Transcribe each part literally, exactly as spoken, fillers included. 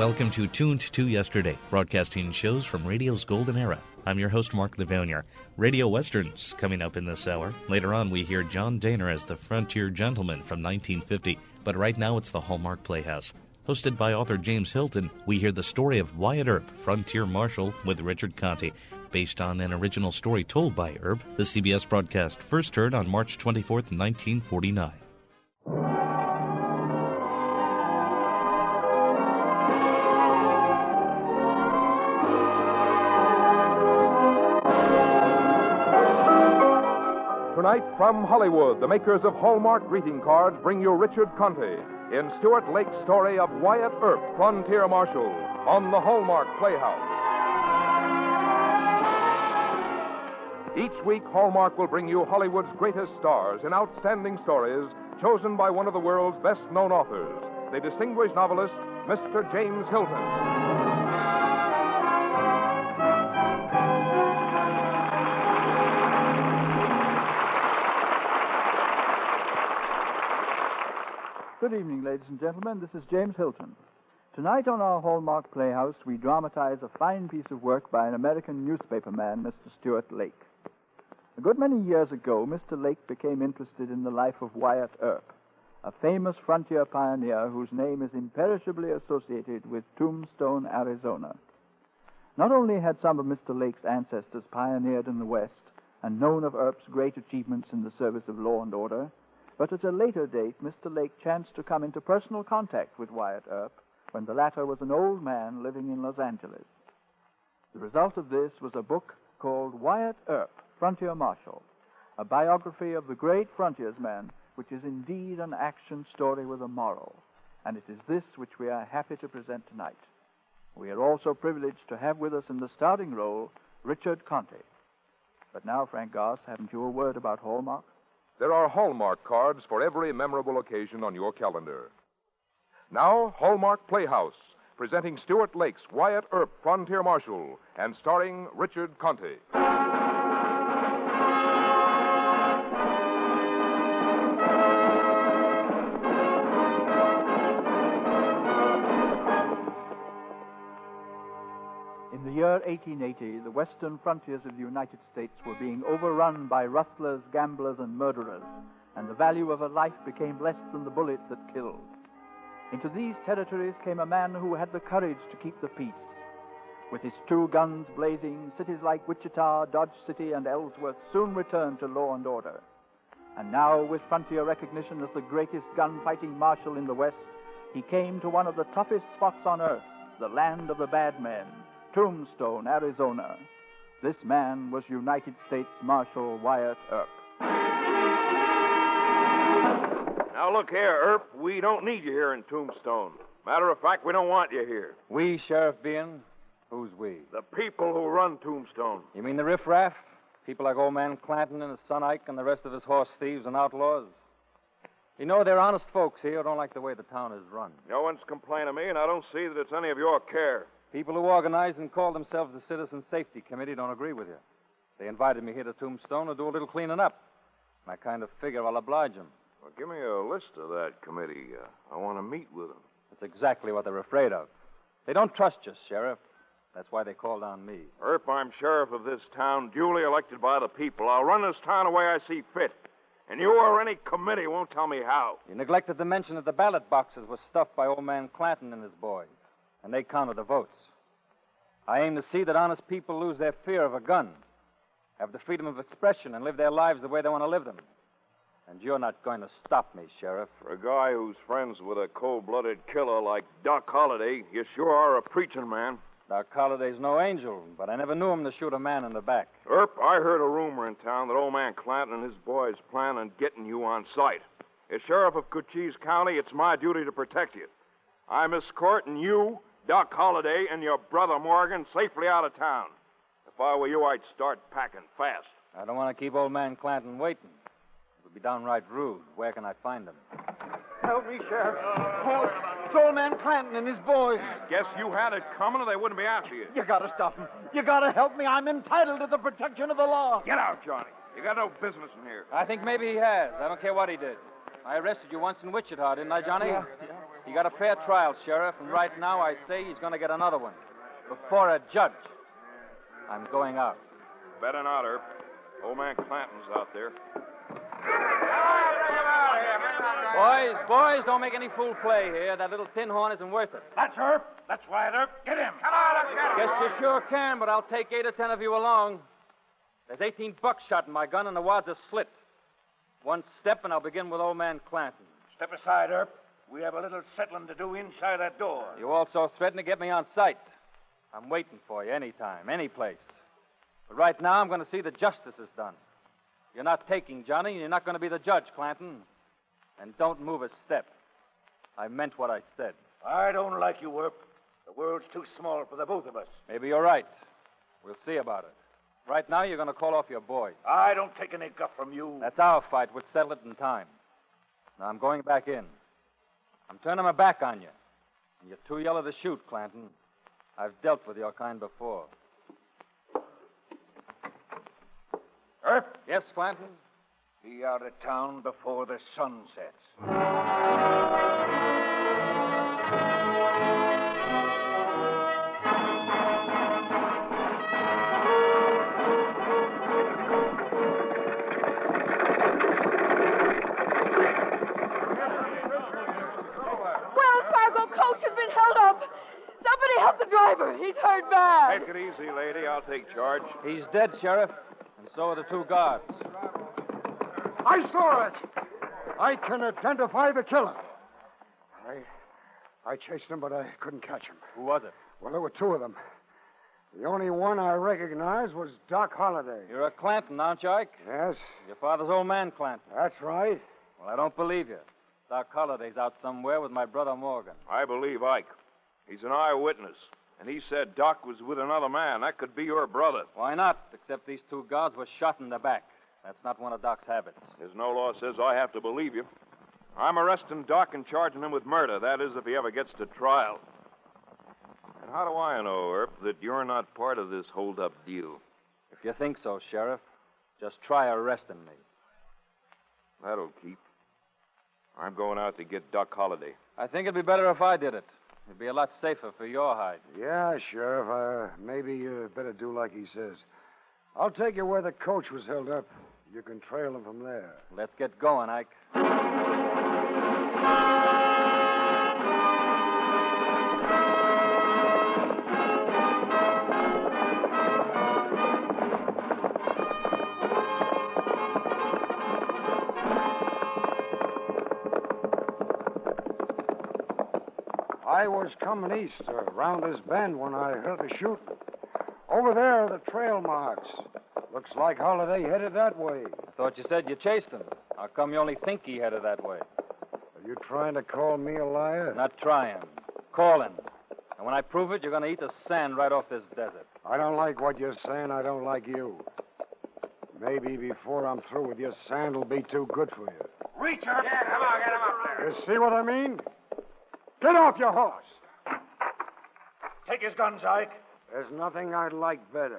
Welcome to Tuned to Yesterday, broadcasting shows from radio's golden era. I'm your host, Mark Livonia. Radio Westerns coming up in this hour. Later on, we hear John Dehner as the Frontier Gentleman from nineteen fifty. But right now, it's the Hallmark Playhouse. Hosted by author James Hilton, we hear the story of Wyatt Earp, Frontier Marshal, with Richard Conte. Based on an original story told by Earp, the C B S broadcast first heard on March twenty-fourth, nineteen forty-nine. Tonight, from Hollywood, the makers of Hallmark greeting cards bring you Richard Conte in Stuart Lake's story of Wyatt Earp, Frontier Marshal, on the Hallmark Playhouse. Each week, Hallmark will bring you Hollywood's greatest stars in outstanding stories chosen by one of the world's best-known authors, the distinguished novelist, Mister James Hilton. Good evening, ladies and gentlemen. This is James Hilton. Tonight on our Hallmark Playhouse, we dramatize a fine piece of work by an American newspaperman, Mister Stuart Lake. A good many years ago, Mister Lake became interested in the life of Wyatt Earp, a famous frontier pioneer whose name is imperishably associated with Tombstone, Arizona. Not only had some of Mister Lake's ancestors pioneered in the West and known of Earp's great achievements in the service of law and order, but at a later date, Mister Lake chanced to come into personal contact with Wyatt Earp when the latter was an old man living in Los Angeles. The result of this was a book called Wyatt Earp, Frontier Marshal, a biography of the great frontiersman, which is indeed an action story with a moral, and it is this which we are happy to present tonight. We are also privileged to have with us in the starting role Richard Conte. But now, Frank Goss, haven't you a word about Hallmark? There are Hallmark cards for every memorable occasion on your calendar. Now, Hallmark Playhouse, presenting Stuart Lake's Wyatt Earp, Frontier Marshal, and starring Richard Conte. In the year eighteen eighty, the western frontiers of the United States were being overrun by rustlers, gamblers, and murderers, and the value of a life became less than the bullet that killed. Into these territories came a man who had the courage to keep the peace. With his two guns blazing, cities like Wichita, Dodge City, and Ellsworth soon returned to law and order. And now, with frontier recognition as the greatest gun-fighting marshal in the West, he came to one of the toughest spots on earth, the land of the bad men, Tombstone, Arizona. This man was United States Marshal Wyatt Earp. Now, look here, Earp. We don't need you here in Tombstone. Matter of fact, we don't want you here. We, Sheriff being? Who's we? The people who run Tombstone. You mean the riffraff? People like old man Clanton and his son Ike and the rest of his horse thieves and outlaws? You know, they're honest folks here who don't like the way the town is run. No one's complaining to me, and I don't see that it's any of your care. People who organize and call themselves the Citizen Safety Committee don't agree with you. They invited me here to Tombstone to do a little cleaning up. And I kind of figure I'll oblige them. Well, give me a list of that committee. Uh, I want to meet with them. That's exactly what they're afraid of. They don't trust you, Sheriff. That's why they called on me. Earp, I'm sheriff of this town, duly elected by the people. I'll run this town the way I see fit. And you or any committee won't tell me how. You neglected to mention that the ballot boxes were stuffed by old man Clanton and his boys, and they counted the votes. I aim to see that honest people lose their fear of a gun, have the freedom of expression, and live their lives the way they want to live them. And you're not going to stop me, Sheriff. For a guy who's friends with a cold-blooded killer like Doc Holliday, you sure are a preaching man. Doc Holliday's no angel, but I never knew him to shoot a man in the back. Earp, I heard a rumor in town that old man Clanton and his boys plan on getting you on sight. As sheriff of Cochise County, it's my duty to protect you. I'm escorting you, Doc Holliday, and your brother Morgan safely out of town. If I were you, I'd start packing fast. I don't want to keep old man Clanton waiting. It would be downright rude. Where can I find him? Help me, Sheriff. Help. It's old man Clanton and his boys. Guess you had it coming or they wouldn't be after you. You gotta stop them. You gotta help me. I'm entitled to the protection of the law. Get out, Johnny. You got no business in here. I think maybe he has. I don't care what he did. I arrested you once in Wichita, didn't I, Johnny? Yeah, yeah. He got a fair trial, Sheriff, and right now I say he's going to get another one. Before a judge. I'm going out. Better not, Earp. Old man Clanton's out there. Boys, boys, don't make any fool play here. That little tin horn isn't worth it. That's Earp. That's Wyatt Earp. Get him. Come on, let's get him. Guess you sure can, but I'll take eight or ten of you along. There's eighteen buckshot in my gun, and the wads are slit. One step, and I'll begin with old man Clanton. Step aside, Earp. We have a little settling to do inside that door. You also threatened to get me on sight. I'm waiting for you anytime, any place. But right now, I'm going to see that justice is done. You're not taking Johnny, and you're not going to be the judge, Clanton. And don't move a step. I meant what I said. I don't like you, Earp. The world's too small for the both of us. Maybe you're right. We'll see about it. Right now, you're going to call off your boys. I don't take any guff from you. That's our fight. We'll settle it in time. Now, I'm going back in. I'm turning my back on you. And you're too yellow to shoot, Clanton. I've dealt with your kind before. Earp? Yes, Clanton? Be out of town before the sun sets. Help the driver. He's hurt bad. Take it easy, lady. I'll take charge. He's dead, Sheriff. And so are the two guards. I saw it. I can identify the killer. I I chased him, but I couldn't catch him. Who was it? Well, there were two of them. The only one I recognized was Doc Holliday. You're a Clanton, aren't you, Ike? Yes. Your father's old man, Clanton. That's right. Well, I don't believe you. Doc Holliday's out somewhere with my brother Morgan. I believe Ike. He's an eyewitness. And he said Doc was with another man. That could be your brother. Why not? Except these two guards were shot in the back. That's not one of Doc's habits. There's no law says I have to believe you. I'm arresting Doc and charging him with murder. That is, if he ever gets to trial. And how do I know, Earp, that you're not part of this hold-up deal? If you think so, Sheriff, just try arresting me. That'll keep. I'm going out to get Doc Holliday. I think it'd be better if I did it. It'd be a lot safer for your hide. Yeah, Sheriff. Uh, maybe you better do like he says. I'll take you where the coach was held up. You can trail him from there. Let's get going, Ike. I was coming east, uh, around this bend, when I heard the shooting. Over there are the trail marks. Looks like Holliday headed that way. I thought you said you chased him. How come you only think he headed that way? Are you trying to call me a liar? Not trying. Calling. And when I prove it, you're going to eat the sand right off this desert. I don't like what you're saying. I don't like you. Maybe before I'm through with you, sand will be too good for you. Reach her. Yeah, come on, get him up there. You see what I mean? Get off your horse. Take his guns, Ike. There's nothing I'd like better.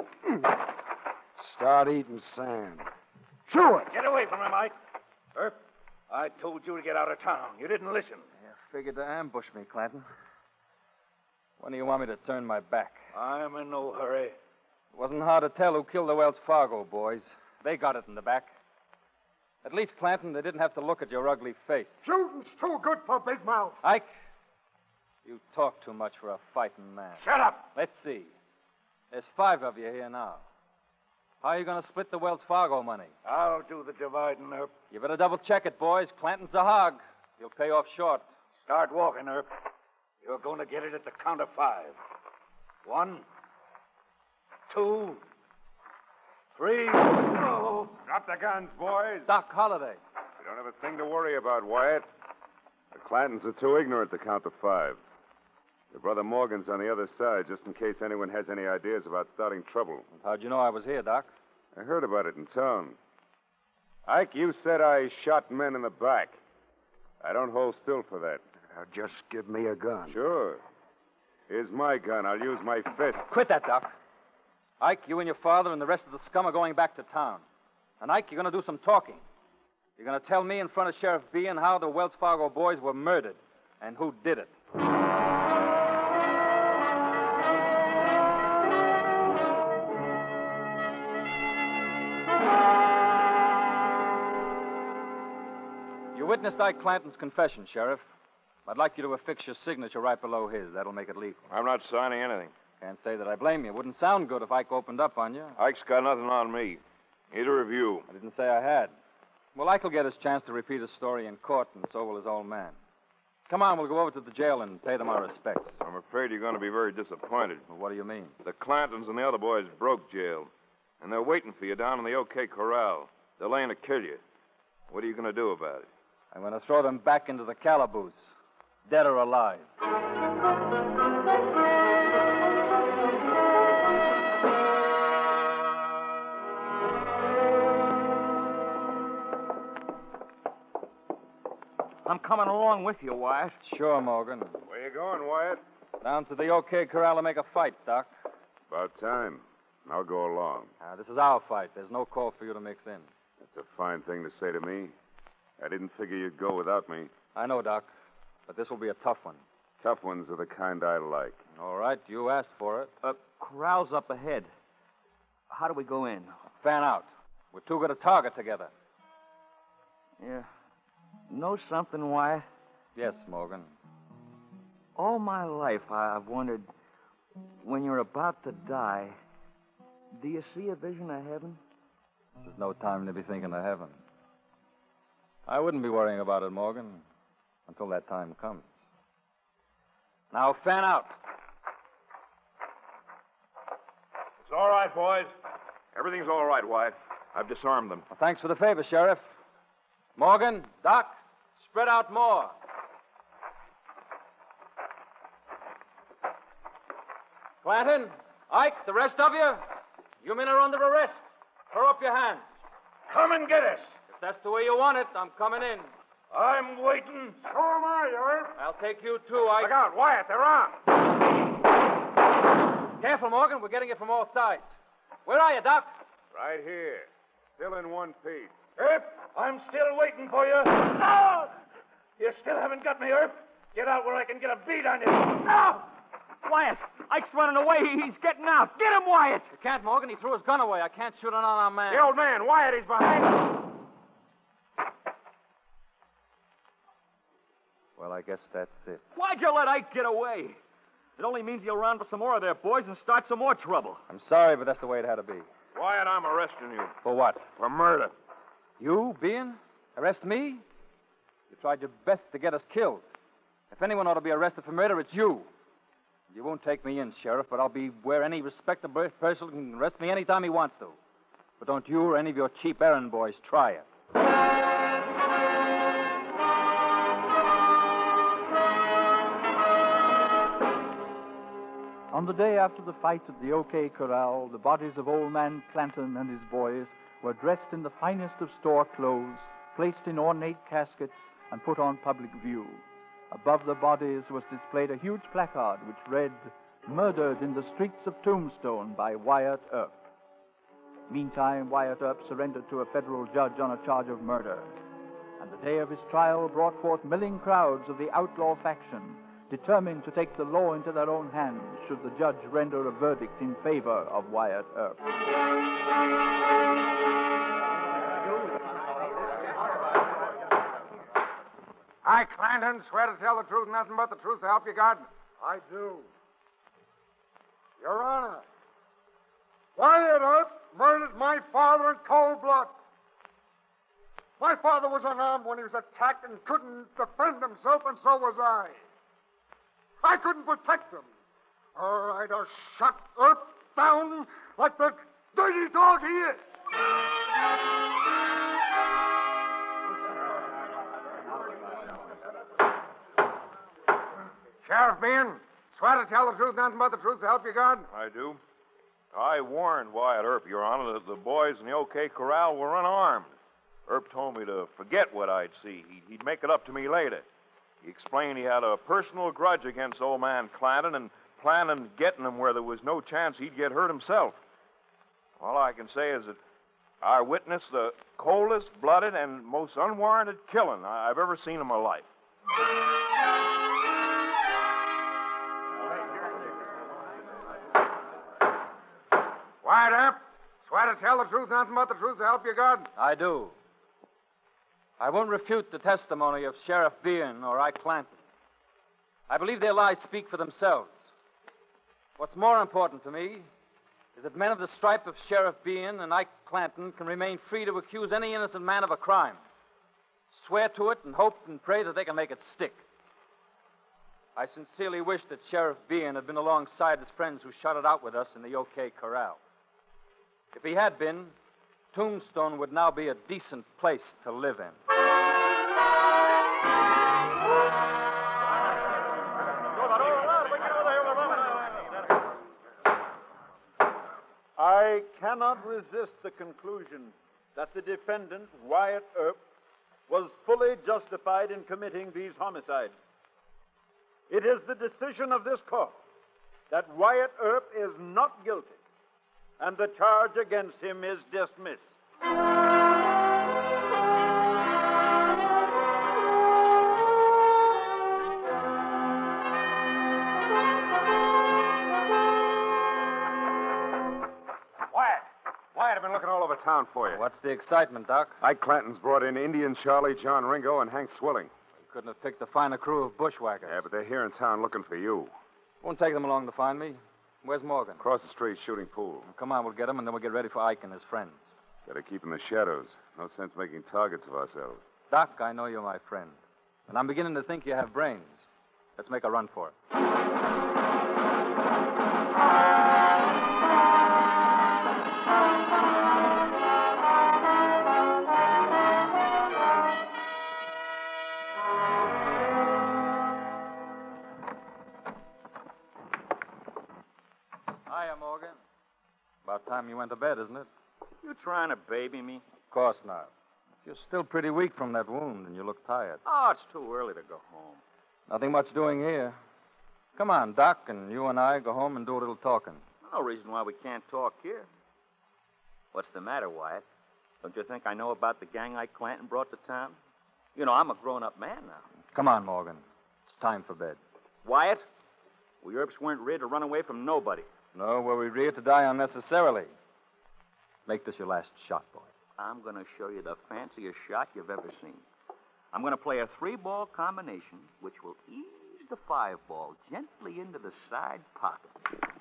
Start eating sand. Chew it. Get away from him, Ike. Earp, I told you to get out of town. You didn't listen. You figured to ambush me, Clanton. When do you want me to turn my back? I'm in no hurry. It wasn't hard to tell who killed the Wells Fargo boys. They got it in the back. At least, Clanton, they didn't have to look at your ugly face. Shooting's too good for Big Mouth. Ike, you talk too much for a fighting man. Shut up. Let's see. There's five of you here now. How are you going to split the Wells Fargo money? I'll do the dividing, Earp. You better double check it, boys. Clanton's a hog. You'll pay off short. Start walking, Earp. You're going to get it at the count of five. One, two, three. Oh. Drop the guns, boys. Doc Holliday. You don't have a thing to worry about, Wyatt. The Clantons are too ignorant to count to five. Your brother Morgan's on the other side, just in case anyone has any ideas about starting trouble. How'd you know I was here, Doc? I heard about it in town. Ike, you said I shot men in the back. I don't hold still for that. Now, just give me a gun. Sure. Here's my gun. I'll use my fist. Quit that, Doc. Ike, you and your father and the rest of the scum are going back to town. And, Ike, you're going to do some talking. You're going to tell me in front of Sheriff Behan how the Wells Fargo boys were murdered. and who did it. You witnessed Ike Clanton's confession, Sheriff. I'd like you to affix your signature right below his. That'll make it legal. I'm not signing anything. Can't say that I blame you. Wouldn't sound good if Ike opened up on you. Ike's got nothing on me. Neither of you. I didn't say I had. Well, Ike will get his chance to repeat his story in court, and so will his old man. Come on, we'll go over to the jail and pay them our respects. I'm afraid you're going to be very disappointed. Well, what do you mean? The Clantons and the other boys broke jail, and they're waiting for you down in the OK Corral. They're laying to kill you. What are you going to do about it? I'm going to throw them back into the calaboose, dead or alive. I'm coming along with you, Wyatt. Sure, Morgan. Where you going, Wyatt? Down to the OK Corral to make a fight, Doc. About time. I'll go along. Uh, this is our fight. There's no call for you to mix in. That's a fine thing to say to me. I didn't figure you'd go without me. I know, Doc, but this will be a tough one. Tough ones are the kind I like. All right, you asked for it. Uh, corral's up ahead. How do we go in? Fan out. We're too good a target together. Yeah. Know something, Wyatt? Yes, Morgan. All my life, I've wondered, when you're about to die, do you see a vision of heaven? There's no time to be thinking of heaven. I wouldn't be worrying about it, Morgan, until that time comes. Now, fan out. It's all right, boys. Everything's all right, Wyatt. I've disarmed them. Well, thanks for the favor, Sheriff. Morgan, Doc, spread out more. Clanton, Ike, the rest of you, you men are under arrest. Throw up your hands. Come and get us. If that's the way you want it, I'm coming in. I'm waiting. So am I, Irv. I'll take you too, Ike. Look out, Wyatt, they're on. Careful, Morgan. We're getting it from all sides. Where are you, Doc? Right here. Still in one piece. Earp, I'm still waiting for you. No! You still haven't got me, Earp. Get out where I can get a beat on you. No! Wyatt, Ike's running away. He's getting out. Get him, Wyatt. You can't, Morgan. He threw his gun away. I can't shoot an unarmed man. The old man, Wyatt, he's behind. Well, I guess that's it. Why'd you let Ike get away? It only means he'll run for some more of their boys and start some more trouble. I'm sorry, but that's the way it had to be. Wyatt, I'm arresting you. For what? For murder. You, being? Arrest me? You tried your best to get us killed. If anyone ought to be arrested for murder, it's you. You won't take me in, Sheriff, but I'll be where any respectable person can arrest me anytime he wants to. But don't you or any of your cheap errand boys try it. On the day after the fight at the OK Corral, the bodies of old man Clanton and his boys were dressed in the finest of store clothes, placed in ornate caskets, and put on public view. Above the bodies was displayed a huge placard which read, "Murdered in the streets of Tombstone by Wyatt Earp." Meantime, Wyatt Earp surrendered to a federal judge on a charge of murder. And the day of his trial brought forth milling crowds of the outlaw faction, determined to take the law into their own hands should the judge render a verdict in favor of Wyatt Earp. I, Clanton, swear to tell the truth, nothing but the truth to help you God. I do. Your Honor, Wyatt Earp murdered my father in cold blood. My father was unarmed when he was attacked and couldn't defend himself, and so was I. I couldn't protect him, or I'd have shot Earp down like the dirty dog he is. Sheriff Bean, swear to tell the truth, nothing but the truth to help you God. I do. I warned Wyatt Earp, Your Honor, that the boys in the OK Corral were unarmed. Earp told me to forget what I'd see. He'd make it up to me later. He explained he had a personal grudge against old man Clanton and planned on getting him where there was no chance he'd get hurt himself. All I can say is that I witnessed the coldest-blooded and most unwarranted killing I've ever seen in my life. Wyatt Earp, swear to tell the truth, nothing but the truth to help you God? I do. I won't refute the testimony of Sheriff Bean or Ike Clanton. I believe their lies speak for themselves. What's more important to me is that men of the stripe of Sheriff Bean and Ike Clanton can remain free to accuse any innocent man of a crime, swear to it, and hope and pray that they can make it stick. I sincerely wish that Sheriff Bean had been alongside his friends who shot it out with us in the OK Corral. If he had been, Tombstone would now be a decent place to live in. I cannot resist the conclusion that the defendant, Wyatt Earp, was fully justified in committing these homicides. It is the decision of this court that Wyatt Earp is not guilty, and the charge against him is dismissed. Wyatt, I've been looking all over town for you. What's the excitement, Doc? Ike Clanton's brought in Indian Charlie, John Ringo, and Hank Swilling. You couldn't have picked a finer crew of bushwhackers. Yeah, but they're here in town looking for you. Won't take them along to find me. Where's Morgan? Across the street, shooting pool. Well, come on, we'll get him, and then we'll get ready for Ike and his friends. Better keep in the shadows. No sense making targets of ourselves. Doc, I know you're my friend. And I'm beginning to think you have brains. Let's make a run for it. Hiya, Morgan. About time you went to bed, isn't it? You trying to baby me? Of course not. You're still pretty weak from that wound, and you look tired. Oh, it's too early to go home. Nothing much doing here. Come on, Doc, and you and I go home and do a little talking. No reason why we can't talk here. What's the matter, Wyatt? Don't you think I know about the gang Ike Clanton brought to town? You know, I'm a grown-up man now. Come on, Morgan. It's time for bed. Wyatt, we Earps weren't reared to run away from nobody. No, were we reared to die unnecessarily. Make this your last shot, boy. I'm going to show you the fanciest shot you've ever seen. I'm going to play a three-ball combination, which will ease the five-ball gently into the side pocket.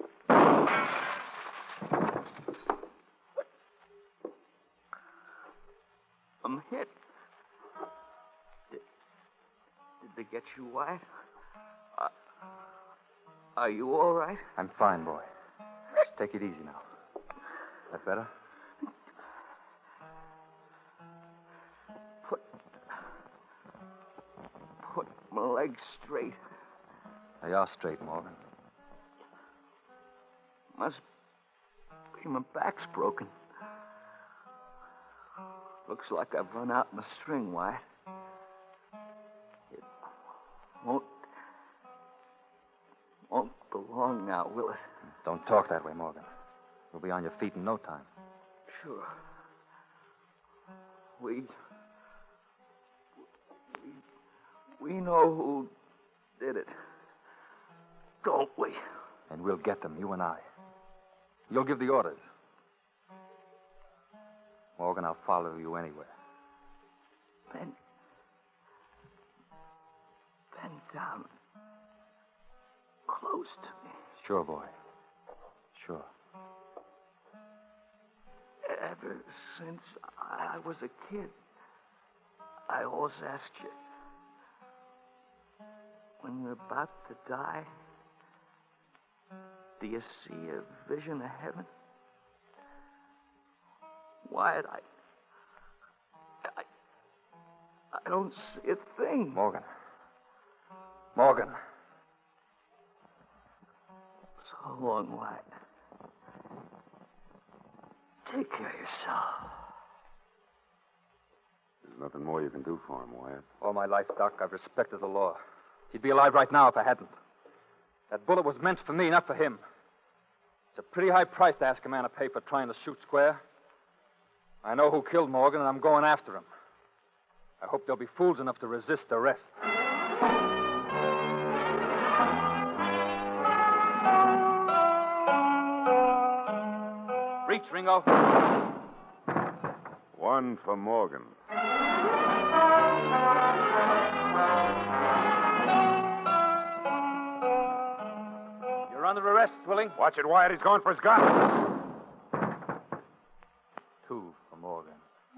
I'm hit. Did, did they get you, Wyatt? Uh, are you all right? I'm fine, boy. Just take it easy now. That better? Put... Put my legs straight. They are straight, Morgan. Must be my back's broken. Looks like I've run out in the string, Wyatt. It won't... won't go long now, will it? Don't talk that way, Morgan. You'll be on your feet in no time. Sure. We... We, we know who did it. Don't we? And we'll get them, you and I. You'll give the orders. Morgan, I'll follow you anywhere. Bend... Bend down. Close to me. Sure, boy. Sure. Ever since I was a kid, I always asked you, when you're about to die, do you see a vision of heaven? Wyatt, I... I... I don't see a thing. Morgan. Morgan. So long, Wyatt. Take care of yourself. There's nothing more you can do for him, Wyatt. All my life, Doc, I've respected the law. He'd be alive right now if I hadn't. That bullet was meant for me, not for him. It's a pretty high price to ask a man to pay for trying to shoot square. I know who killed Morgan, and I'm going after him. I hope they'll be fools enough to resist arrest. reach, Ringo. One for Morgan. You're under arrest, Twilling. Watch it, Wyatt. He's going for his gun. Two for Morgan.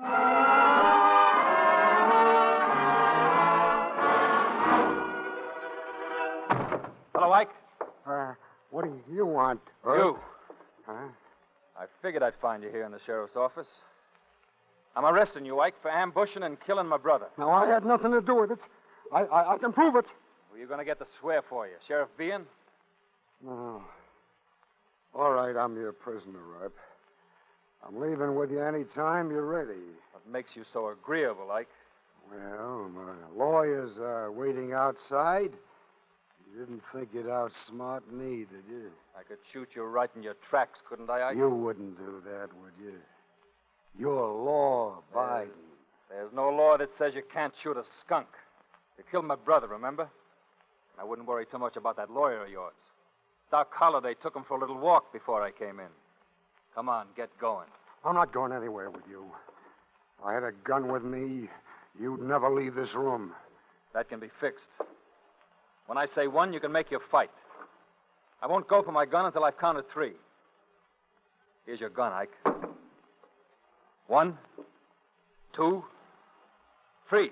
Hello, Ike. Uh, what do you want? You. Huh? I figured I'd find you here in the sheriff's office. I'm arresting you, Ike, for ambushing and killing my brother. Now, I had nothing to do with it. I, I, I can prove it. Well, you're going to get the swear for you. Sheriff Bean? No. All right, I'm your prisoner, Rip. I'm leaving with you any time you're ready. What makes you so agreeable, Ike? Well, my lawyer's uh, waiting outside. You didn't think you'd outsmart me, did you? I could shoot you right in your tracks, couldn't I, Ike? You wouldn't do that, would you? You're law-abiding. There's, there's no law that says you can't shoot a skunk. You killed my brother, remember? I wouldn't worry too much about that lawyer of yours. Doc Holliday took him for a little walk before I came in. Come on, get going. I'm not going anywhere with you. If I had a gun with me, you'd never leave this room. That can be fixed. When I say one, you can make your fight. I won't go for my gun until I've counted three. Here's your gun, Ike. One, two, three.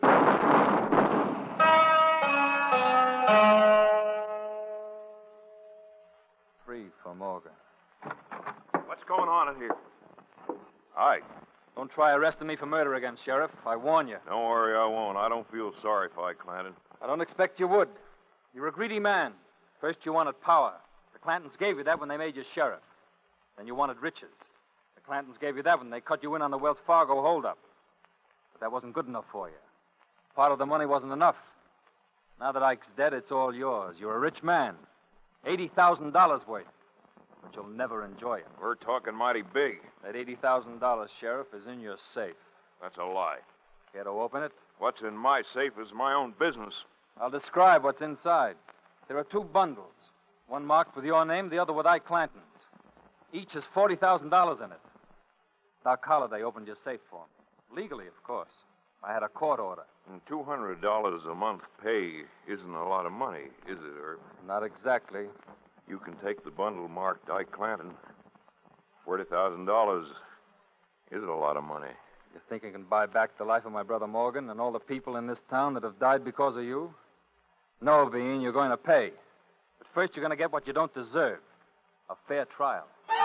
Three for Morgan. What's going on in here? Hi. Don't try arresting me for murder again, Sheriff. I warn you. Don't worry, I won't. I don't feel sorry for Ike Clanton. I don't expect you would. You're a greedy man. First you wanted power. The Clantons gave you that when they made you sheriff. Then you wanted riches. The Clantons gave you that when they cut you in on the Wells Fargo holdup. But that wasn't good enough for you. Part of the money wasn't enough. Now that Ike's dead, it's all yours. You're a rich man. eighty thousand dollars worth. But you'll never enjoy it. We're talking mighty big. That eighty thousand dollars, Sheriff, is in your safe. That's a lie. Care to open it? What's in my safe is my own business. I'll describe what's inside. There are two bundles. One marked with your name, the other with Ike Clanton's. Each has forty thousand dollars in it. Doc Holliday opened your safe for me. Legally, of course. I had a court order. And two hundred dollars a month pay isn't a lot of money, is it, Herb? Not exactly. You can take the bundle marked Ike Clanton. forty thousand dollars isn't a lot of money. You think you can buy back the life of my brother Morgan and all the people in this town that have died because of you? No, Bean, you're going to pay. But first you're going to get what you don't deserve. A fair trial.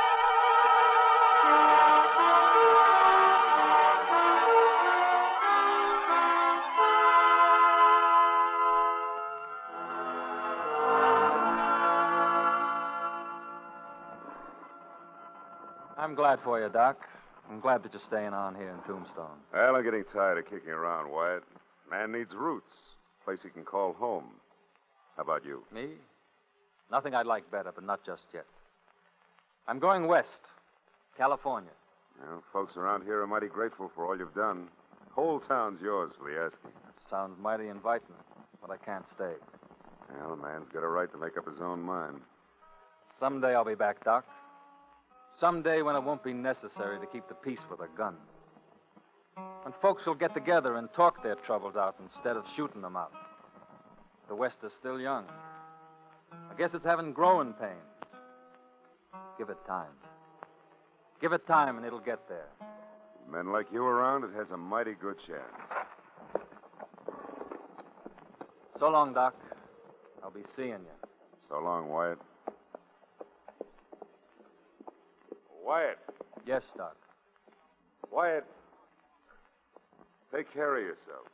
I'm glad for you, Doc. I'm glad that you're staying on here in Tombstone. Well, I'm getting tired of kicking around, Wyatt. Man needs roots. A place he can call home. How about you? Me? Nothing I'd like better, but not just yet. I'm going west, California. Well, folks around here are mighty grateful for all you've done. The whole town's yours for the asking. That sounds mighty inviting, but I can't stay. Well, a man's got a right to make up his own mind. Someday I'll be back, Doc. Someday when it won't be necessary to keep the peace with a gun. When folks will get together and talk their troubles out instead of shooting them out. The West is still young. I guess it's having growing pains. Give it time. Give it time and it'll get there. Men like you around, it has a mighty good chance. So long, Doc. I'll be seeing you. So long, Wyatt. Wyatt. Yes, Doc. Wyatt. Take care of yourself.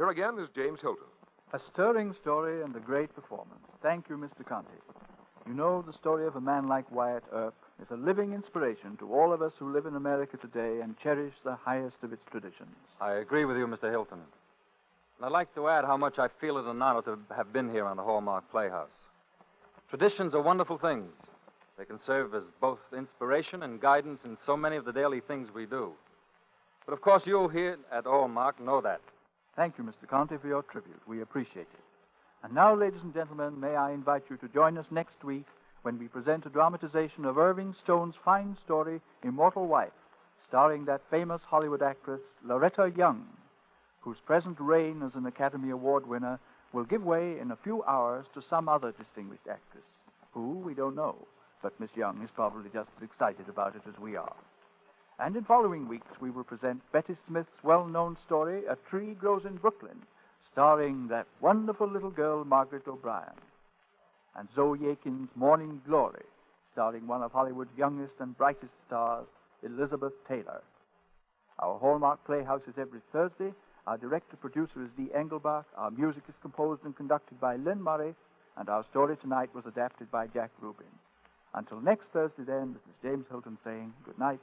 Here again is James Hilton. A stirring story and a great performance. Thank you, Mister Conte. You know, the story of a man like Wyatt Earp is a living inspiration to all of us who live in America today and cherish the highest of its traditions. I agree with you, Mister Hilton. And I'd like to add how much I feel it an honor to have been here on the Hallmark Playhouse. Traditions are wonderful things. They can serve as both inspiration and guidance in so many of the daily things we do. But, of course, you here at Hallmark know that. Thank you, Mister Conte, for your tribute. We appreciate it. And now, ladies and gentlemen, may I invite you to join us next week when we present a dramatization of Irving Stone's fine story, Immortal Wife, starring that famous Hollywood actress, Loretta Young, whose present reign as an Academy Award winner will give way in a few hours to some other distinguished actress, who we don't know, but Miss Young is probably just as excited about it as we are. And in following weeks, we will present Betty Smith's well-known story, A Tree Grows in Brooklyn, starring that wonderful little girl, Margaret O'Brien, and Zoe Akin's Morning Glory, starring one of Hollywood's youngest and brightest stars, Elizabeth Taylor. Our Hallmark Playhouse is every Thursday. Our director-producer is Dee Engelbach. Our music is composed and conducted by Lynn Murray, and our story tonight was adapted by Jack Rubin. Until next Thursday, then, this is James Hilton saying good night.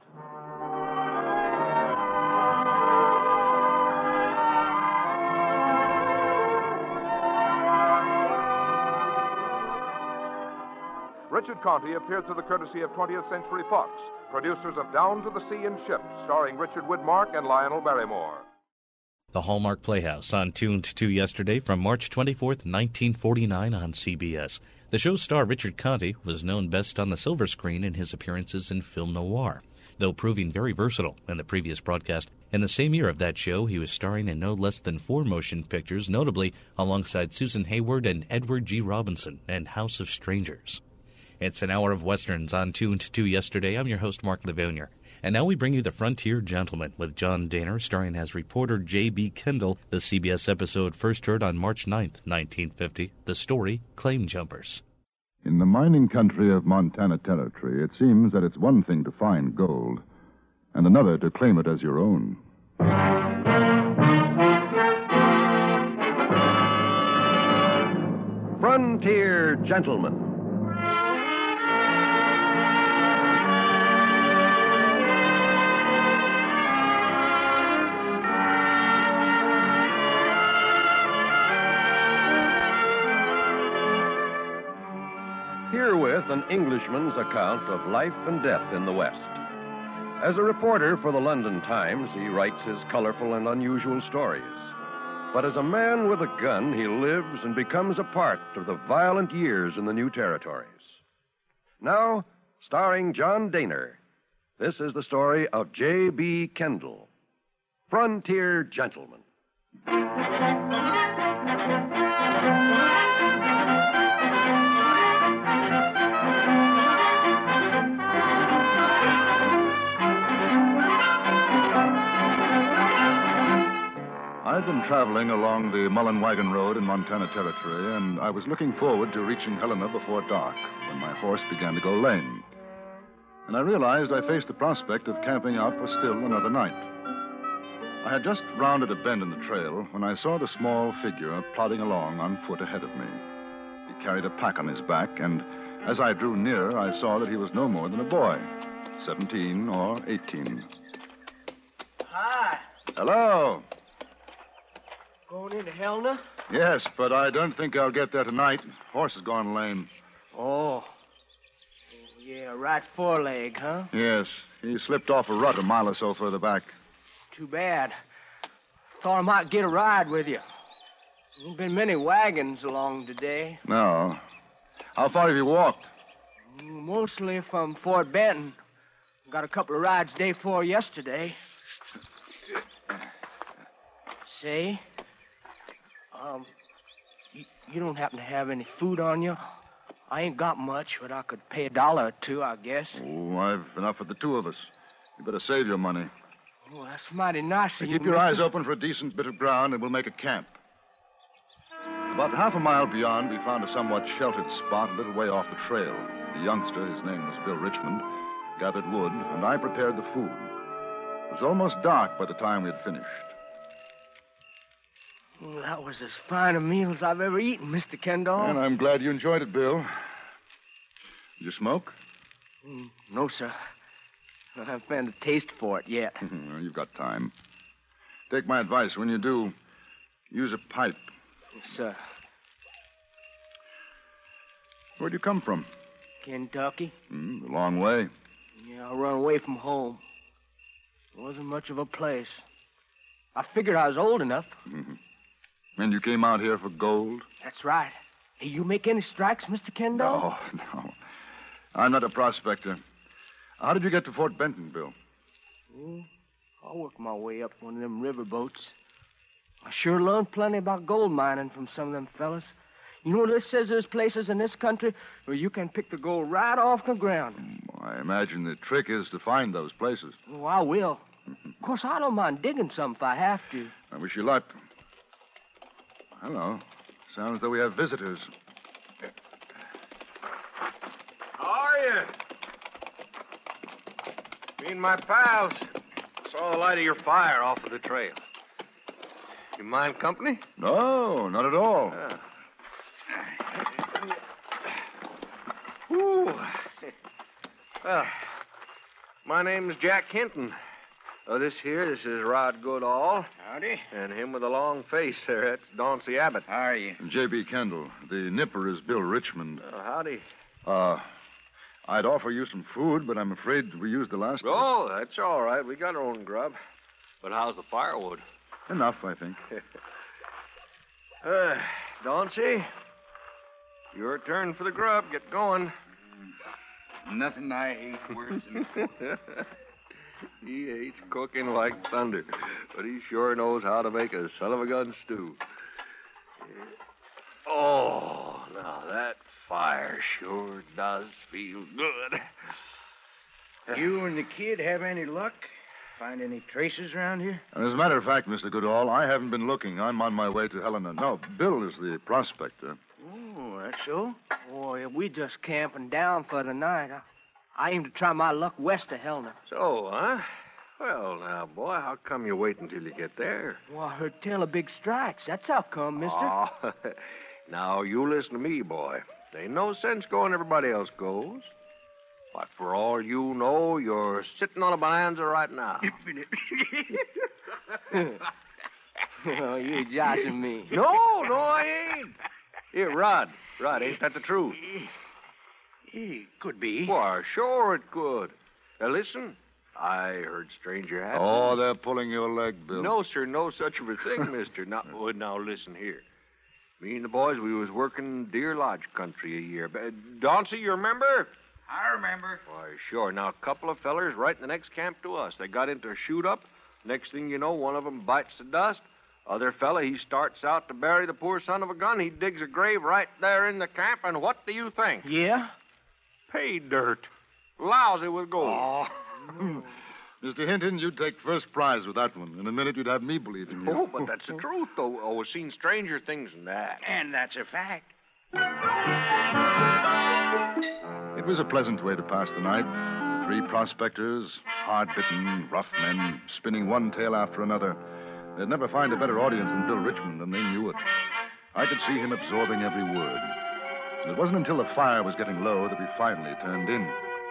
Richard Conte appeared through the courtesy of twentieth Century Fox, producers of Down to the Sea in Ships, starring Richard Widmark and Lionel Barrymore. The Hallmark Playhouse on Tuned to Yesterday from March twenty-fourth, nineteen forty-nine on C B S. The show's star, Richard Conte, was known best on the silver screen in his appearances in film noir, though proving very versatile in the previous broadcast. In the same year of that show, he was starring in no less than four motion pictures, notably alongside Susan Hayward and Edward G. Robinson in House of Strangers. It's an hour of westerns on Tuned to Yesterday. I'm your host, Mark Livonia. And now we bring you The Frontier Gentleman with John Dehner, starring as reporter J B. Kendall. The C B S episode first heard on March ninth, nineteen fifty. The story, Claim Jumpers. In the mining country of Montana Territory, it seems that it's one thing to find gold and another to claim it as your own. Frontier Gentleman. Herewith an Englishman's account of life and death in the West. As a reporter for the London Times, he writes his colorful and unusual stories. But as a man with a gun, he lives and becomes a part of the violent years in the new territories. Now, starring John Dehner, this is the story of J B. Kendall, Frontier Gentleman. I'd been traveling along the Mullen Wagon Road in Montana Territory, and I was looking forward to reaching Helena before dark when my horse began to go lame. And I realized I faced the prospect of camping out for still another night. I had just rounded a bend in the trail when I saw the small figure plodding along on foot ahead of me. He carried a pack on his back, and as I drew nearer, I saw that he was no more than a boy, seventeen or eighteen. Hi. Hello. Going into Helena? Yes, but I don't think I'll get there tonight. Horse has gone lame. Oh. Yeah, right foreleg, huh? Yes. He slipped off a rut a mile or so further back. Too bad. Thought I might get a ride with you. There's been many wagons along today. No. How far have you walked? Mostly from Fort Benton. Got a couple of rides day before yesterday. Say, um, you, you don't happen to have any food on you? I ain't got much, but I could pay a dollar or two, I guess. Oh, I've enough for the two of us. You better save your money. Oh, that's mighty nice of you. Keep your eyes open for a decent bit of ground, and we'll make a camp. About half a mile beyond, we found a somewhat sheltered spot a little way off the trail. The youngster, his name was Bill Richmond, gathered wood, and I prepared the food. It was almost dark by the time we had finished. Well, that was as fine a meal as I've ever eaten, Mister Kendall. And I'm glad you enjoyed it, Bill. Did you smoke? Mm, no, sir. I haven't found a taste for it yet. You've got time. Take my advice. When you do, use a pipe. Yes, sir. Where'd you come from? Kentucky. Mm, a long way. Yeah, I run away from home. It wasn't much of a place. I figured I was old enough. Mm-hmm. And you came out here for gold? That's right. Hey, you make any strikes, Mister Kendall? No, no. I'm not a prospector. How did you get to Fort Benton, Bill? Well, I worked my way up one of them river boats. I sure learned plenty about gold mining from some of them fellas. You know, this says there's places in this country where you can pick the gold right off the ground. I imagine the trick is to find those places. Oh, I will. Of course, I don't mind digging some if I have to. I wish you luck. Hello. Sounds as though we have visitors. How are you? Me and my pals saw the light of your fire off of the trail. You mind company? No, not at all. Yeah. Ooh. Well, my name's Jack Hinton. Oh, this here, this is Rod Goodall. Howdy. And him with the long face there, that's Dauncey Abbott. How are you? J B. Kendall. The nipper is Bill Richmond. Oh, howdy. Uh, I'd offer you some food, but I'm afraid we used the last Oh, that's all right. We got our own grub. But how's the firewood? Enough, I think. uh, Dauncey, your turn for the grub. Get going. Nothing I hate worse than He hates cooking like thunder, but he sure knows how to make a son of a gun stew. Oh, now that fire sure does feel good. You and the kid have any luck? Find any traces around here? As a matter of fact, Mister Goodall, I haven't been looking. I'm on my way to Helena. No, Bill is the prospector. Oh, that's so? Boy, we just camping down for the night. I, I aim to try my luck west of Helena. So, huh? Well, now, boy, how come you wait until you get there? Well, I heard tell of big strikes. That's how come, mister. Oh, now, you listen to me, boy. There ain't no sense going everybody else goes. But for all you know, you're sitting on a bonanza right now. Oh, you joshing me. No, no, I ain't. Here, Rod. Rod, ain't that the truth? It could be. Why, sure it could. Now, listen. I heard stranger had... Oh, they're pulling your leg, Bill. No, sir, no such of a thing, mister. Now, oh, now, listen here. Me and the boys, we was working Deer Lodge country a year. Uh, Dauncey, you remember? I remember. Why, sure. Now, a couple of fellers right in the next camp to us. They got into a shoot-up. Next thing you know, one of them bites the dust. Other fella, he starts out to bury the poor son of a gun. He digs a grave right there in the camp, and what do you think? Yeah? Pay dirt. Lousy with gold. Oh. Mister Hinton, you'd take first prize with that one. In a minute, you'd have me believing you. Oh, but that's the truth, though. Oh, we've seen stranger things than that. And that's a fact. It was a pleasant way to pass the night. The three prospectors, hard-bitten, rough men, spinning one tale after another. They'd never find a better audience than Bill Richmond, and they knew it. I could see him absorbing every word. And it wasn't until the fire was getting low that we finally turned in.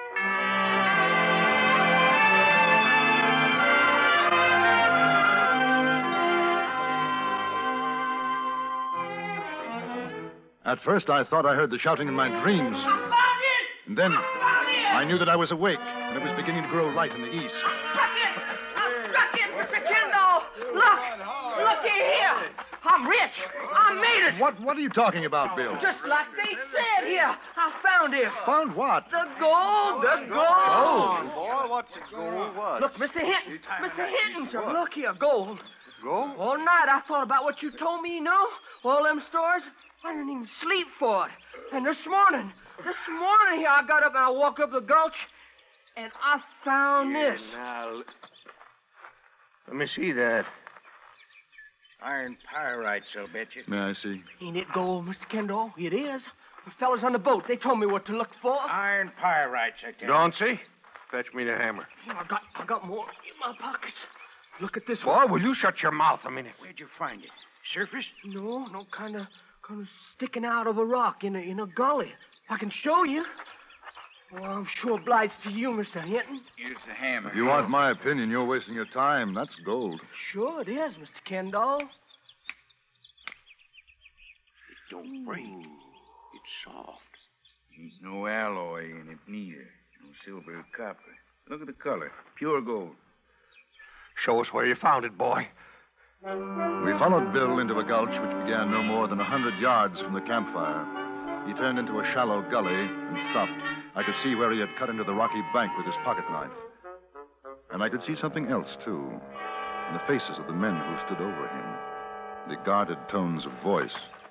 At first, I thought I heard the shouting in my dreams. And then I knew that I was awake, and it was beginning to grow light in the east. Struck it! I struck it, Mister Kendall! Look! Looky here! I'm rich! I made it! What What are you talking about, Bill? Just like they said here. I found it. Found what? The gold! The gold! Gold? Boy, what's the gold? What? Look, Mister Hinton! Mister Hinton, sir, look here, gold. Gold? All night I thought about what you told me, you know? All them stories. I didn't even sleep for it. And this morning, this morning here, I got up and I walked up the gulch, and I found Here, this. Now, let me see that. Iron pyrite, so bet you. May I see? Ain't it gold, Mister Kendall? It is. The fellas on the boat, they told me what to look for. Iron pyrite, I tell you. Dauncey, fetch me the hammer. Yeah, I got, I got more in my pockets. Look at this Boy, one. will you shut your mouth a minute? Where'd you find it? Surface? No, no, kind of, kind of sticking out of a rock in a in a gully. I can show you. Well, I'm sure obliged to you, Mister Hinton. Here's the hammer. If you want my opinion, you're wasting your time. That's gold. Sure it is, Mister Kendall. It don't break. It's soft. Ain't no alloy in it neither. No silver or copper. Look at the color. Pure gold. Show us where you found it, boy. We followed Bill into a gulch which began no more than a hundred yards from the campfire. He turned into a shallow gully and stopped. I could see where he had cut into the rocky bank with his pocket knife. And I could see something else, too, in the faces of the men who stood over him, the guarded tones of voice.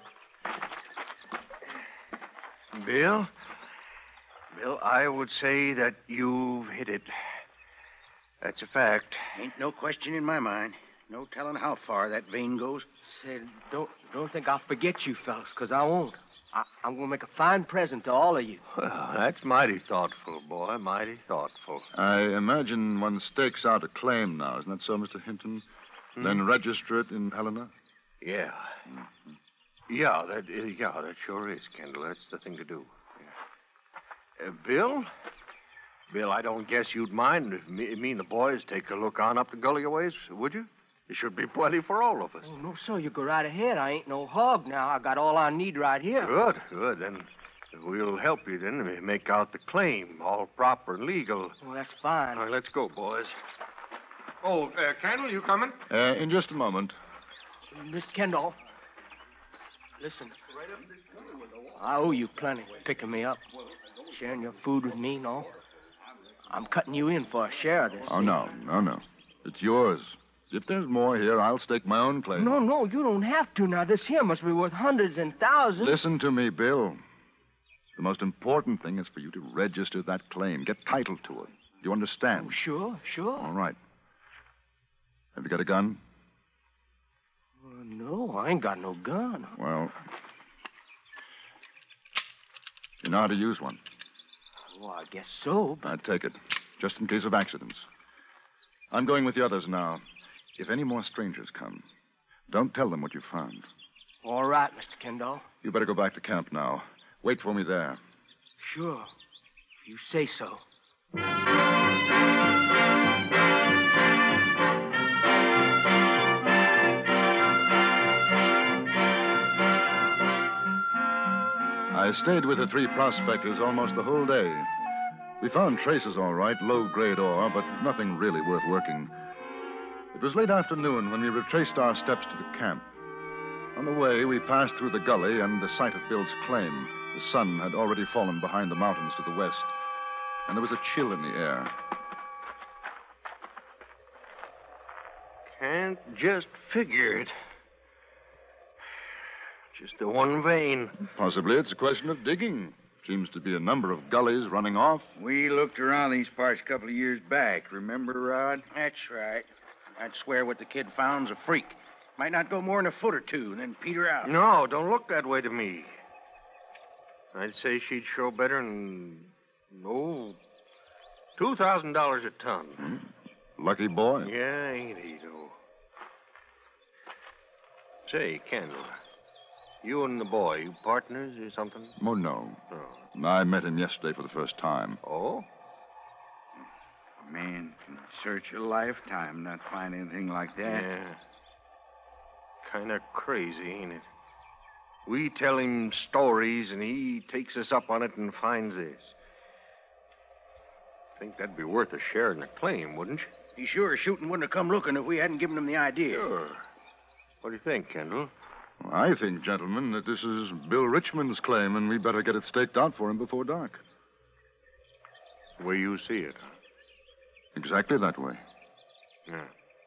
Bill? Bill, I would say that you've hit it. That's a fact. Ain't no question in my mind. No telling how far that vein goes. Said, don't don't think I'll forget you fellas, because I won't. I, I'm going to make a fine present to all of you. Well, that's mighty thoughtful, boy. Mighty thoughtful. I imagine one stakes out a claim now. Isn't that so, Mister Hinton? Hmm. Then register it in Helena? Yeah. Mm-hmm. Yeah, that is, yeah, that sure is, Kendall. That's the thing to do. Yeah. Uh, Bill? Bill, I don't guess you'd mind if me, me and the boys take a look on up the gully a ways, would you? There should be plenty for all of us. Oh, no, sir. You go right ahead. I ain't no hog now. I got all I need right here. Good, good. Then we'll help you then make out the claim, all proper and legal. Well, that's fine. All right, let's go, boys. Oh, uh, Kendall, you coming? Uh, in just a moment. Miss Kendall, listen. I owe you plenty picking me up, sharing your food with me and all. I'm cutting you in for a share of this. Oh, no, no, no. It's yours. If there's more here, I'll stake my own claim. No, no, you don't have to. Now, this here must be worth hundreds and thousands. Listen to me, Bill. The most important thing is for you to register that claim. Get title to it. Do you understand? Oh, sure, sure. All right. Have you got a gun? Uh, no, I ain't got no gun. Well, you know how to use one. Oh, I guess so. But... I'd take it, just in case of accidents. I'm going with the others now. If any more strangers come, don't tell them what you found. All right, Mister Kendall. You better go back to camp now. Wait for me there. Sure. If you say so. I stayed with the three prospectors almost the whole day. We found traces, all right, low-grade ore, but nothing really worth working. It was late afternoon when we retraced our steps to the camp. On the way, we passed through the gully and the site of Bill's claim. The sun had already fallen behind the mountains to the west, and there was a chill in the air. Can't just figure it. Just the one vein. Possibly it's a question of digging. Seems to be a number of gullies running off. We looked around these parts a couple of years back. Remember, Rod? That's right. I'd swear what the kid found's a freak. Might not go more than a foot or two, and then peter out. No, don't look that way to me. I'd say she'd show better than, oh, two thousand dollars a ton. Hmm. Lucky boy. Yeah, ain't he, though? Say, Kendall, you and the boy, you partners or something? Oh, no. Oh. I met him yesterday for the first time. Oh? A man can search a lifetime, not find anything like that. Yeah. Kind of crazy, ain't it? We tell him stories, and he takes us up on it and finds this. Think that'd be worth a share in the claim, wouldn't you? He's sure shooting wouldn't have come looking if we hadn't given him the idea. Sure. What do you think, Kendall? Well, I think, gentlemen, that this is Bill Richmond's claim, and we better get it staked out for him before dark. The way you see it. Exactly that way. Yeah.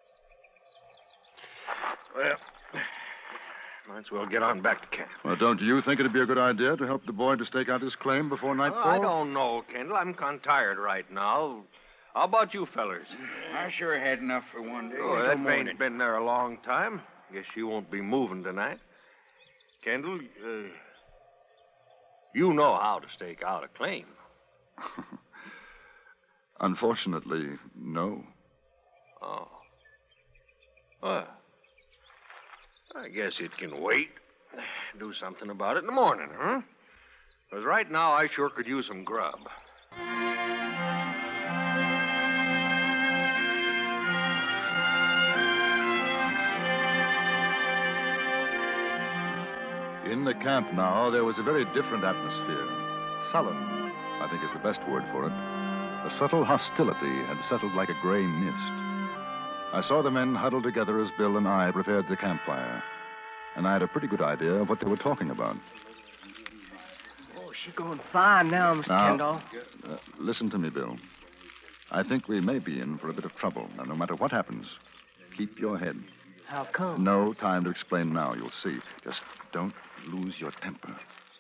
Well, might as well get on back to camp. Well, don't you think it'd be a good idea to help the boy to stake out his claim before nightfall? Oh, I don't know, Kendall. I'm kind of tired right now. How about you fellers? I sure had enough for one day. Oh, that vein's been there a long time. Guess you won't be moving tonight. Kendall, uh, you know how to stake out a claim. Unfortunately, no. Oh. Well, I guess it can wait. Do something about it in the morning, huh? Because right now I sure could use some grub. In the camp now, there was a very different atmosphere. Sullen, I think is the best word for it. A subtle hostility had settled like a gray mist. I saw the men huddled together as Bill and I prepared the campfire. And I had a pretty good idea of what they were talking about. Oh, she's going fine now, Mister Now, Kendall. Uh, listen to me, Bill. I think we may be in for a bit of trouble. Now, no matter what happens, keep your head. How come? No time to explain now. You'll see. Just don't lose your temper.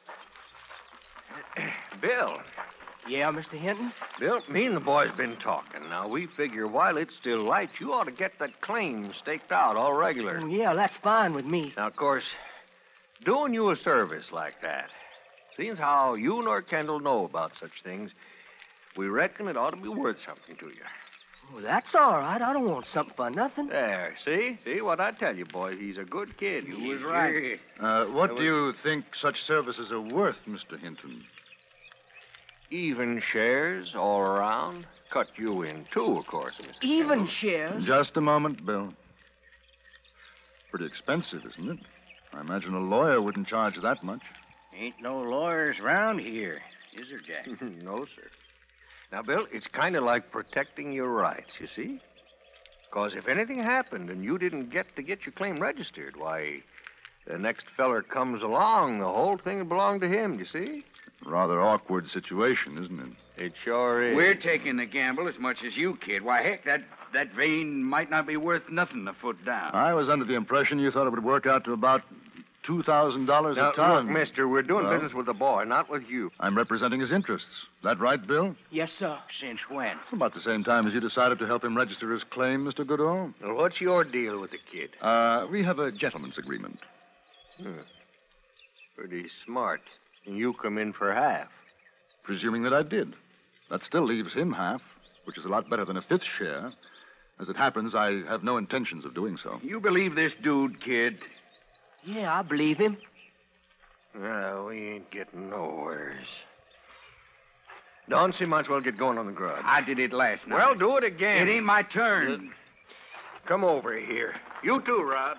Bill. Yeah, Mister Hinton? Bill, me and the boys been talking. Now, we figure while it's still light, you ought to get that claim staked out all regular. Oh, yeah, that's fine with me. Now, of course, doing you a service like that, seeing how you nor Kendall know about such things, we reckon it ought to be worth something to you. Well, that's all right. I don't want something for nothing. There, see? See what I tell you, boy? He's a good kid. You was right. Uh, what do you think such services are worth, Mister Hinton? Even shares all around. Cut you in two, of course, Mister Even Kendall. shares? Just a moment, Bill. Pretty expensive, isn't it? I imagine a lawyer wouldn't charge that much. Ain't no lawyers around here, is there, Jack? No, sir. Now, Bill, it's kind of like protecting your rights, you see? Because if anything happened and you didn't get to get your claim registered, why, the next feller comes along, the whole thing would belong to him, you see? Rather awkward situation, isn't it? It sure is. We're taking the gamble as much as you, kid. Why, heck, that, that vein might not be worth nothing a foot down. I was under the impression you thought it would work out to about two thousand dollars Now, a ton. look, mister, we're doing Well, business with the boy, not with you. I'm representing his interests. That right, Bill? Yes, sir. Since when? About the same time as you decided to help him register his claim, Mister Goodall. Well, what's your deal with the kid? Uh, we have a gentleman's agreement. Hmm. Pretty smart. And you come in for half. Presuming that I did. That still leaves him half, which is a lot better than a fifth share. As it happens, I have no intentions of doing so. You believe this dude, kid? Yeah, I believe him. Well, we ain't getting nowheres. Don't see much. We'll get going on the grub. I did it last night. Well, do it again. It ain't my turn. Come over here. You too, Rod.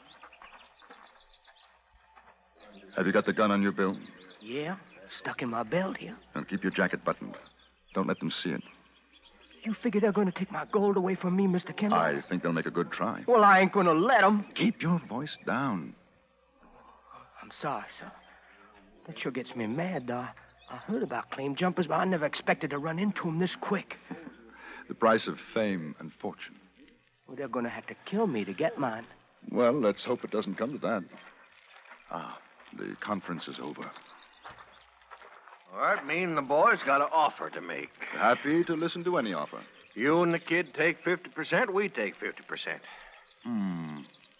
Have you got the gun on you, Bill? Yeah, stuck in my belt here. And keep your jacket buttoned. Don't let them see it. You figure they're going to take my gold away from me, Mister Kendall? I think they'll make a good try. Well, I ain't going to let them. Keep your voice down. I'm sorry, sir. That sure gets me mad, though. I, I heard about claim jumpers, but I never expected to run into them this quick. The price of fame and fortune. Well, they're going to have to kill me to get mine. Well, let's hope it doesn't come to that. Ah, the conference is over. All right, me and the boys got an offer to make. Happy to listen to any offer. You and the kid take fifty percent, we take fifty percent. Hmm.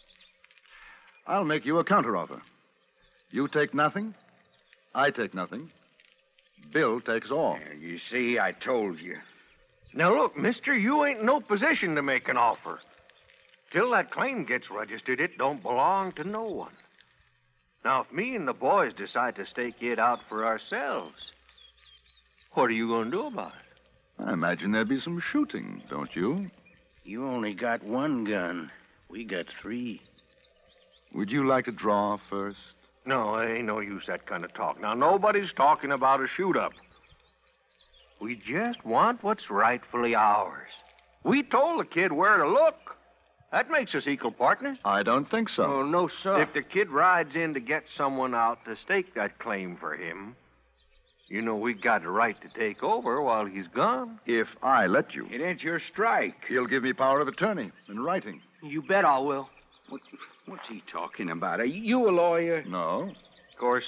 I'll make you a counteroffer. You take nothing. I take nothing. Bill takes all. Yeah, you see, I told you. Now, look, mister, you ain't in no position to make an offer. Till that claim gets registered, it don't belong to no one. Now, if me and the boys decide to stake it out for ourselves, what are you going to do about it? I imagine there'd be some shooting, don't you? You only got one gun. We got three. Would you like to draw first? No, ain't no use that kind of talk. Now, nobody's talking about a shoot-up. We just want what's rightfully ours. We told the kid where to look. That makes us equal partners. I don't think so. Oh, no, sir. If the kid rides in to get someone out to stake that claim for him, you know we got a right to take over while he's gone. If I let you. It ain't your strike. He'll give me power of attorney in writing. You bet I will. What, what's he talking about? Are you a lawyer? No. Of course,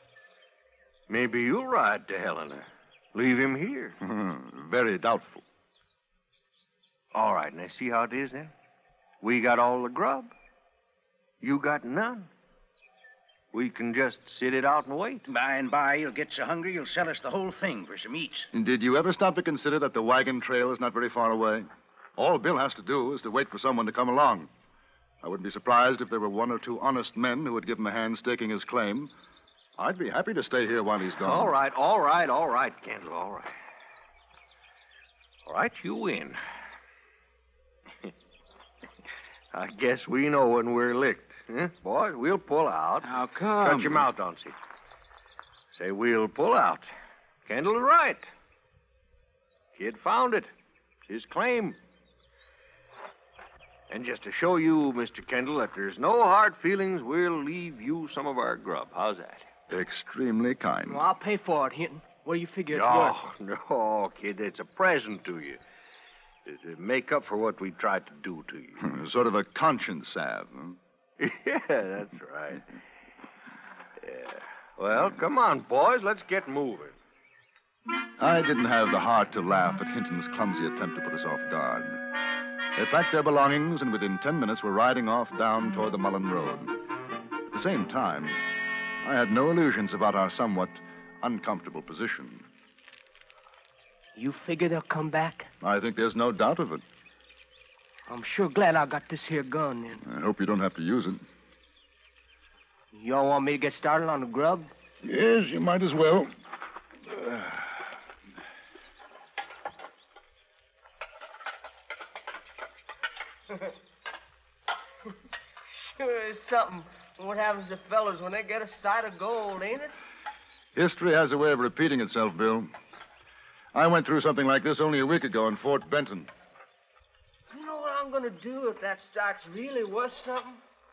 maybe you'll ride to Helena. Leave him here. Very doubtful. All right, now see how it is then? We got all the grub. You got none. We can just sit it out and wait. By and by, you'll get so hungry you'll sell us the whole thing for some eats. Did you ever stop to consider that the wagon trail is not very far away? All Bill has to do is to wait for someone to come along. I wouldn't be surprised if there were one or two honest men who would give him a hand staking his claim. I'd be happy to stay here while he's gone. All right, all right, all right, Kendall, all right. All right, you win. I guess we know when we're licked. Huh? Boys, we'll pull out. How come? Shut your mouth, Dauncey. Say we'll pull out. Kendall is right. Kid found it. It's his claim. And just to show you, Mister Kendall, that there's no hard feelings, we'll leave you some of our grub. How's that? Extremely kind. Well, I'll pay for it, Hinton. What do you figure it's No, worth? no, kid, it's a present to you. To to make up for what we tried to do to you. Sort of a conscience salve, huh? Yeah, that's right. Yeah. Well, come on, boys. Let's get moving. I didn't have the heart to laugh at Hinton's clumsy attempt to put us off guard. They packed their belongings and within ten minutes were riding off down toward the Mullen Road. At the same time, I had no illusions about our somewhat uncomfortable position. You figure they'll come back? I think there's no doubt of it. I'm sure glad I got this here gun, then. I hope you don't have to use it. Y'all want me to get started on the grub? Yes, you might as well. Sure is something what happens to fellas when they get a sight of gold, ain't it? History has a way of repeating itself, Bill. I went through something like this only a week ago in Fort Benton. You know what I'm going to do if that stock's really worth something?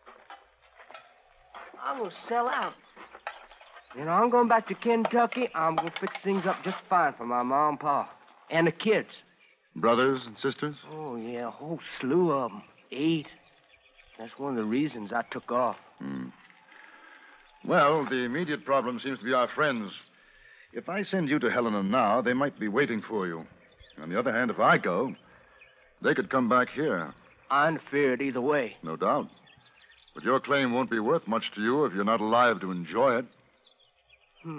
I'm going to sell out. You know, I'm going back to Kentucky. I'm going to fix things up just fine for my mom and pa. And the kids. Brothers and sisters? Oh, yeah, a whole slew of them. Eight. That's one of the reasons I took off. Hmm. Well, the immediate problem seems to be our friends. If I send you to Helena now, they might be waiting for you. On the other hand, if I go, they could come back here. I'm feared either way. No doubt. But your claim won't be worth much to you if you're not alive to enjoy it. Hmm.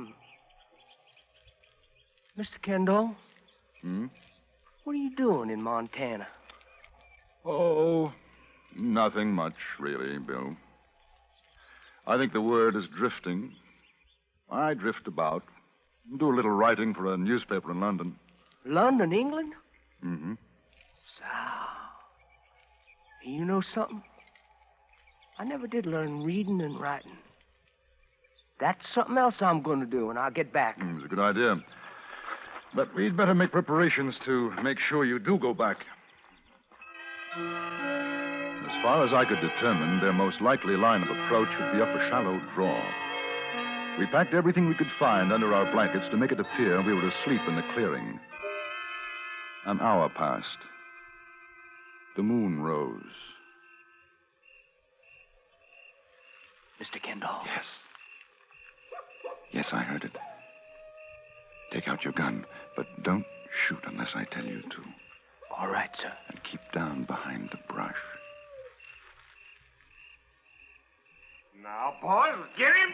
Mister Kendall? Hmm? What are you doing in Montana? Oh, nothing much, really, Bill. I think the word is drifting. I drift about. Do a little writing for a newspaper in London. London, England? Mm-hmm. So, you know something? I never did learn reading and writing. That's something else I'm going to do when I get back. Mm, it's a good idea. But we'd better make preparations to make sure you do go back. As far as I could determine, their most likely line of approach would be up a shallow draw. We packed everything we could find under our blankets to make it appear we were asleep in the clearing. An hour passed. The moon rose. Mister Kendall. Yes. Yes, I heard it. Take out your gun, but don't shoot unless I tell you to. All right, sir. And keep down behind the brush. Now, boys, get him.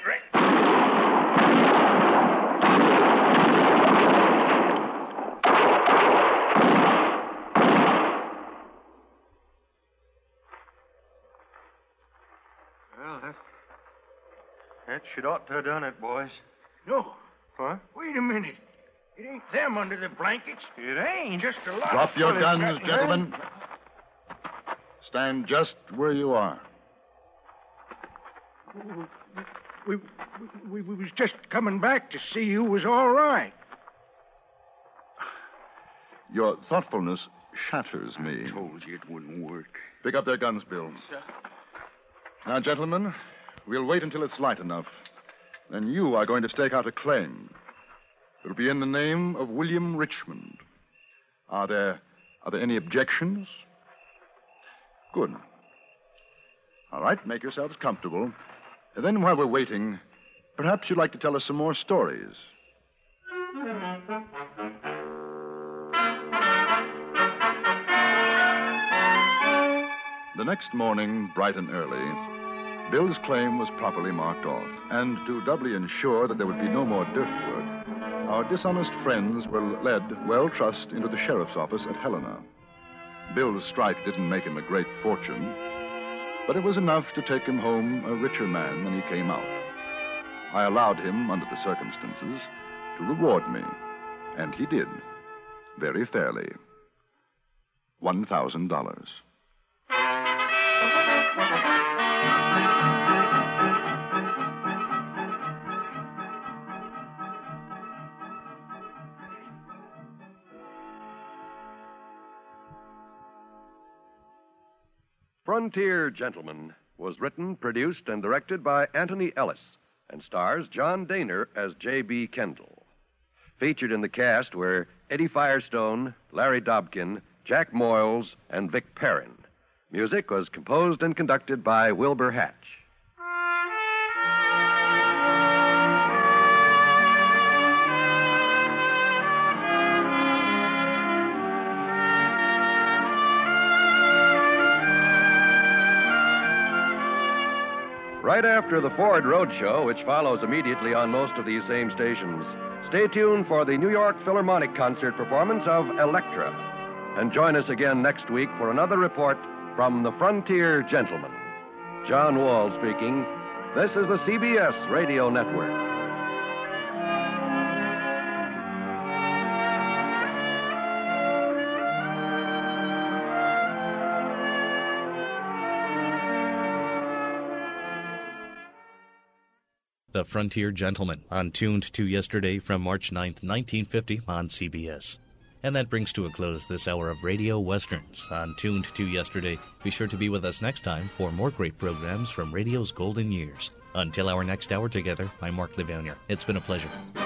Well, that, that should ought to have done it, boys. No. What? Wait a minute. It ain't them under the blankets. It ain't. Just a lot Drop of your fellas guns, got- gentlemen. Stand just where you are. We, we, we was just coming back to see you was all right. Your thoughtfulness shatters me. I told you it wouldn't work. Pick up their guns, Bill. Sir. Now, gentlemen, we'll wait until it's light enough. Then you are going to stake out a claim. It'll be in the name of William Richmond. Are there are there any objections? Good. All right, make yourselves comfortable. And then while we're waiting, perhaps you'd like to tell us some more stories. The next morning, bright and early, Bill's claim was properly marked off. And to doubly ensure that there would be no more driftwood, our dishonest friends were led, well trussed, into the sheriff's office at Helena. Bill's strike didn't make him a great fortune, but it was enough to take him home a richer man than he came out. I allowed him, under the circumstances, to reward me, and he did, very fairly. One thousand dollars. Frontier Gentleman was written, produced, and directed by Anthony Ellis and stars John Daner as J B. Kendall. Featured in the cast were Eddie Firestone, Larry Dobkin, Jack Moyles, and Vic Perrin. Music was composed and conducted by Wilbur Hatch. Right after the Ford Roadshow, which follows immediately on most of these same stations, stay tuned for the New York Philharmonic concert performance of Elektra. And join us again next week for another report from the Frontier Gentleman. John Wall speaking. This is the C B S Radio Network. The Frontier Gentleman, on Tuned to Yesterday from March ninth, nineteen fifty on C B S. And that brings to a close this hour of Radio Westerns on Tuned to Yesterday. Be sure to be with us next time for more great programs from radio's golden years. Until our next hour together, I'm Mark Levanier. It's been a pleasure.